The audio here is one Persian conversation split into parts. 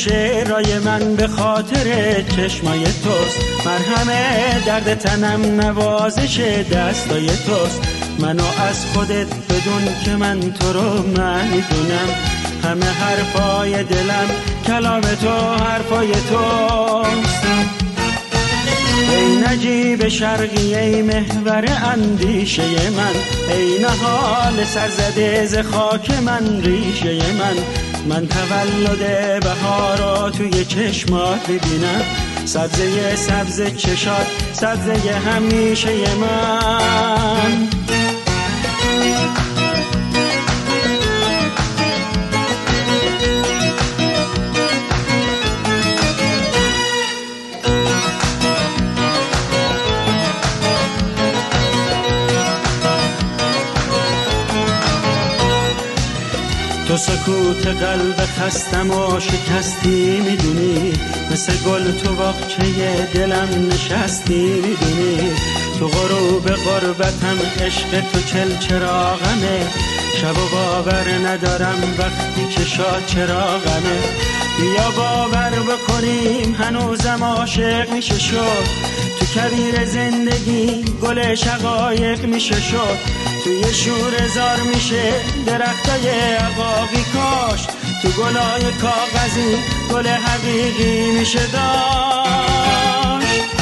شعرهای من به خاطر چشمای توست، مرهم درد تنم نوازش دستای توست. منو از خودت بدون که من تو رو میدونم، همه حرفای دلم کلام تو حرفای توست. ای نجیب شرقی، ای محور اندیشه من، ای نهال سرزده ز خاک من ریشه من تولد بهارا توی چشمات ببینم، سبزه سبز چشات، سبزه همیشه من. تو سکوت قلب خستم و شکستی میدونی، مثل گل تو باغچه دلم نشستی میدونی. تو غروب غربتم عشق تو چراغمه، شب و باور ندارم وقتی چشات چراغمه. بیا باور بکنیم هنوزم عاشق میشه شد، تو کویر زندگی گل شقایق میشه شد. توی شور زار میشه درختای عقاقی کاشت، تو گلای کاغذی گل حقیقی میشه داشت.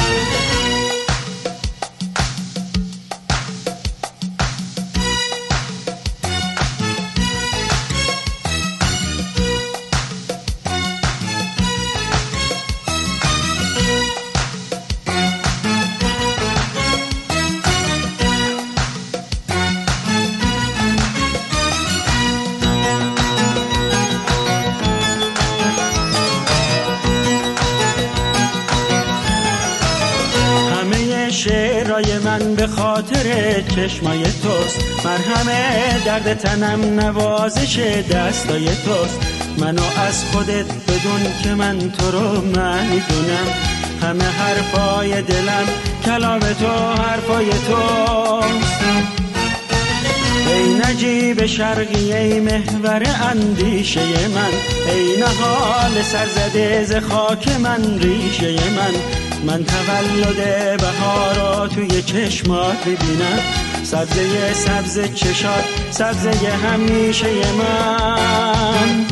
شعرهای من به خاطر چشمای توست، مرهم درد تنم نوازش دستای توست. منو از خودت بدون که من تو رو میدونم، همه حرفای دلم کلام تو حرفای توست. ای نجیب شرقی، ای محور اندیشه من، ای نهال سرزده ز خاک من ریشه من تولد بهارا توی چشمات ببینم، سبزه سبز چشات، سبزه همیشه من.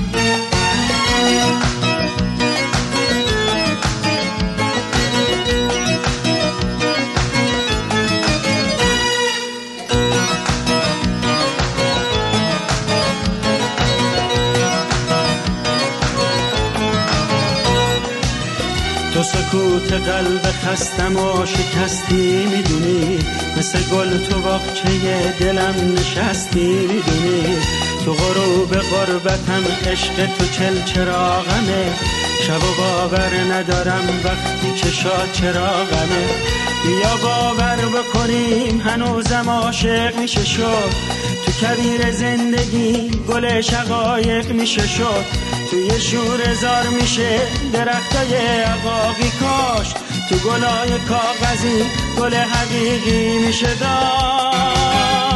تو سکوت قلب خستم و شکستی میدونی، مثل گل تو باغچه دلم نشستی میدونی. تو غروب غربتم عشق تو چراغمه، شب و باور ندارم وقتی چشات چراغمه. بیا باور بکنیم هنوزم عاشق میشه شد، تو کویر زندگی گل شقایق میشه شد. توی شور زار میشه درختای عقاقی کاشت، تو گلای کاغذی گل حقیقی میشه داشت.